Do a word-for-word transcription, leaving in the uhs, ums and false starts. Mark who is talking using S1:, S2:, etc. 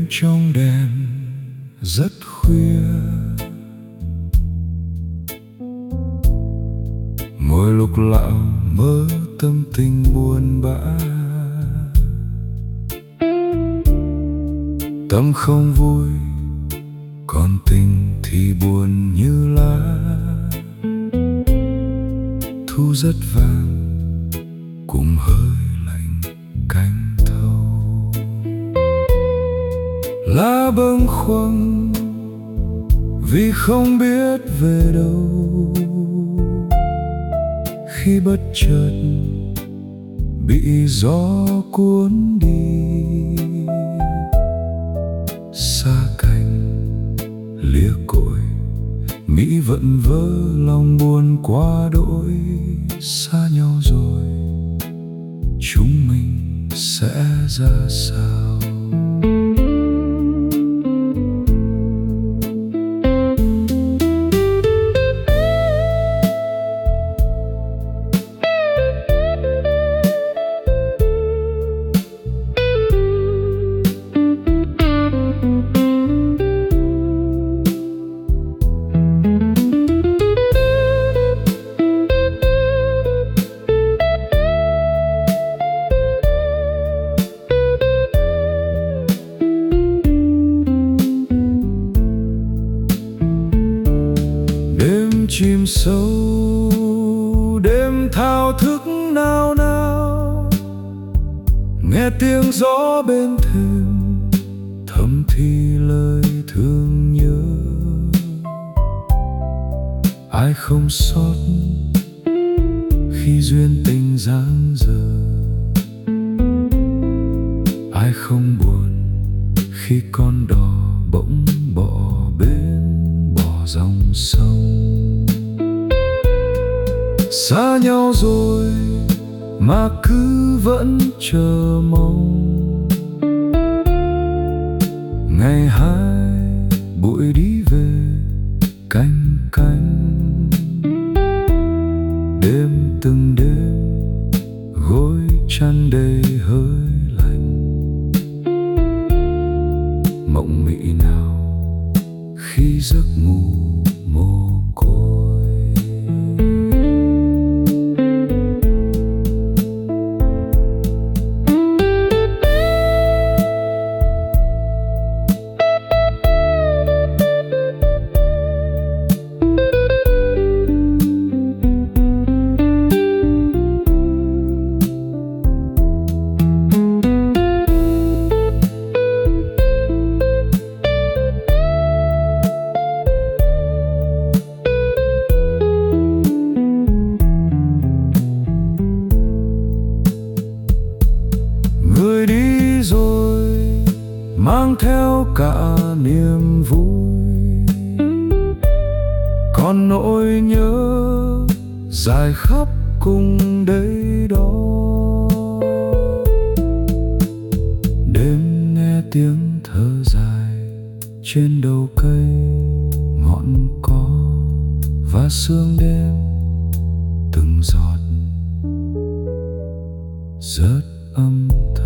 S1: trong đèn rất khuya, mỗi lúc lão mơ tâm tình buồn bã. Tâm không vui, còn tình thì buồn như lá. Thu rất vàng cùng hơi lạnh cánh thâu. Lá bâng khuâng vì không biết về đâu, khi bất chợt bị gió cuốn đi. Xa cánh lìa cội, nghĩ vẫn vỡ lòng buồn quá đỗi. Xa nhau rồi chúng mình sẽ ra sao? Chìm sâu đêm thao thức nao nao, nghe tiếng gió bên thềm thầm thì lời thương nhớ. Ai không xót khi duyên tình giang dở, ai không buồn khi con đò bỗng bỏ bến bỏ dòng sông. Xa nhau rồi mà cứ vẫn chờ mong, ngày hai bụi đi về canh cánh. Đêm từng đêm gối chăn đầy hơi lạnh, mộng mị nào khi giấc ngủ mồ côi. Người đi rồi mang theo cả niềm vui, còn nỗi nhớ dài khắp cùng đây đó. Đêm nghe tiếng thở dài trên đầu cây ngọn cỏ, và sương đêm từng giọt rất âm thầm.